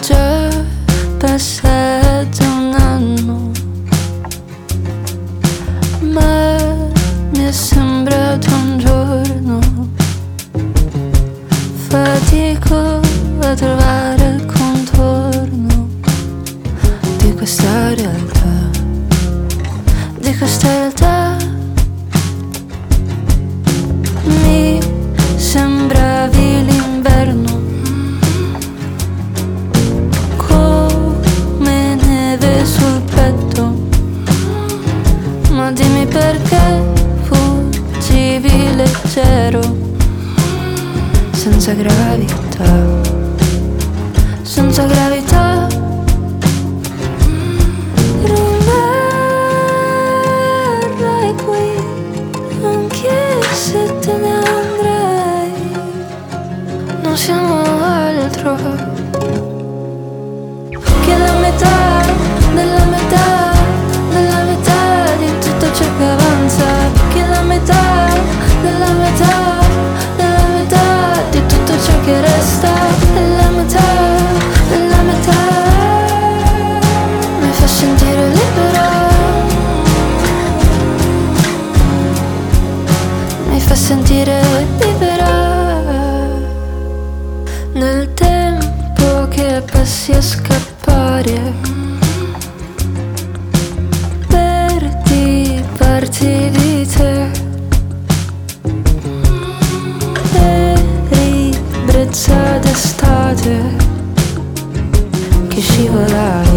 già passato un anno, ma mi è sembrato un giorno. Fatico a trovare il contorno di questa realtà, di questa realtà. Mi sembravi l'inverno, come neve sul petto, ma dimmi perché fuggivi leggero, senza gravità, senza gravità. Rimarrai qui anche se te ne andrai, non siamo altro che la metà della metà della metà di tutto ciò che avanza, che la metà della metà della metà di tutto ciò che resta, della metà della metà. Mi fa sentire libera, mi fa sentire libera. Nel tempo che passi a scappare, perdi parti di te, eri brezza d'estate che scivolava